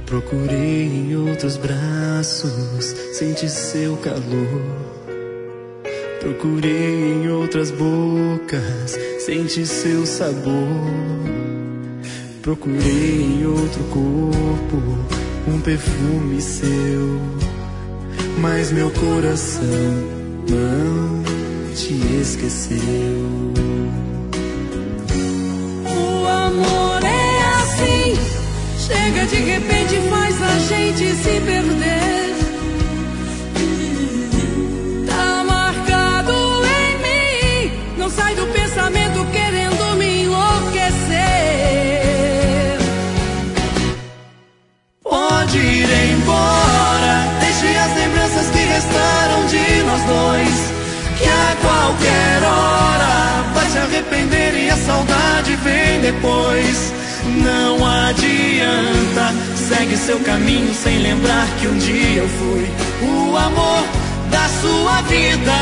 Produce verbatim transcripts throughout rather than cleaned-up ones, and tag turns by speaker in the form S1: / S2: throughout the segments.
S1: Procurei em outros braços, senti seu calor. Procurei em outras bocas, senti seu sabor. Procurei em outro corpo, um perfume seu, mas meu coração não te esqueceu.
S2: O amor é assim, chega de repente e faz a gente se perder. Tá marcado em mim, não sai do pensamento querendo me enlouquecer.
S1: Pode ir embora, deixe as lembranças que restaram de nós dois, que a qualquer hora vai se arrepender e a saudade vem depois. Não adianta, segue seu caminho sem lembrar que um dia eu fui o amor da sua vida.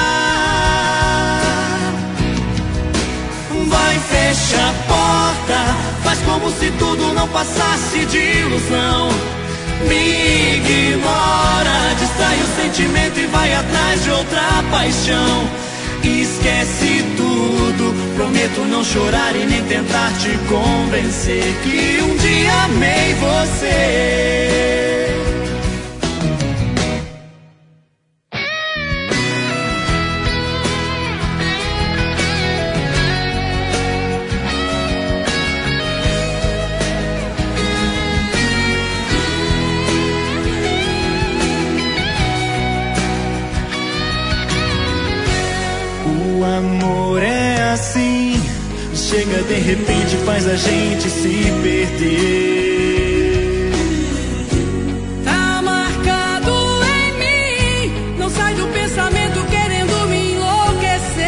S1: Vai, fecha a porta, faz como se tudo não passasse de ilusão. Me ignora, distrai o sentimento e vai atrás de outra paixão. Esquece tudo, prometo não chorar e nem tentar te convencer que um dia amei você. O amor é assim, chega de repente, faz a gente se perder.
S2: Tá marcado em mim, não sai do pensamento querendo me enlouquecer.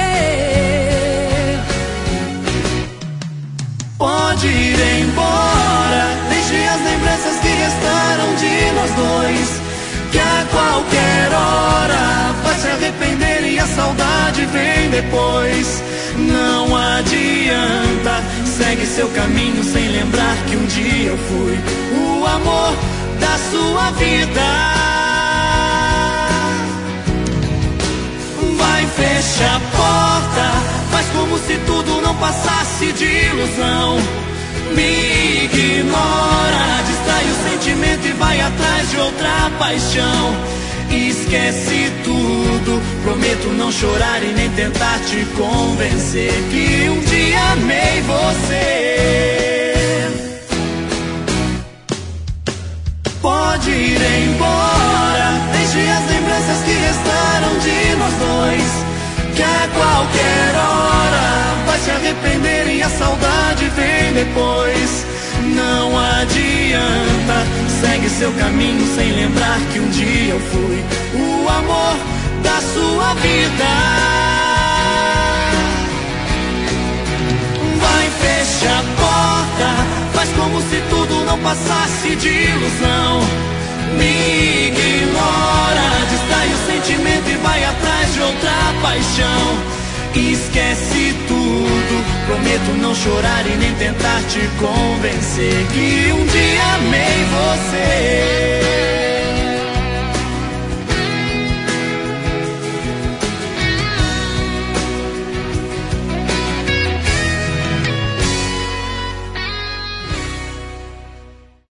S1: Pode ir embora, deixe as lembranças que restaram de nós dois, que a qualquer hora vai se arrepender e a saudade vem depois. Não adianta, segue seu caminho sem lembrar que um dia eu fui o amor da sua vida. Vai, fecha a porta, faz como se tudo não passasse de ilusão. Me ignora, distrai o sentimento e vai atrás de outra paixão. Esquece tudo, prometo não chorar e nem tentar te convencer que um dia amei você. Pode ir embora, deixe as lembranças que restaram de nós dois, que a qualquer hora vai se arrepender e a saudade vem depois. Não adianta, segue seu caminho sem lembrar que um dia eu fui o amor da sua vida. Vai, fecha a porta, faz como se tudo não passasse de ilusão. Me ignora, distrai o sentimento e vai atrás de outra paixão. Esquece tudo, prometo não chorar e nem tentar te convencer que um dia amei você.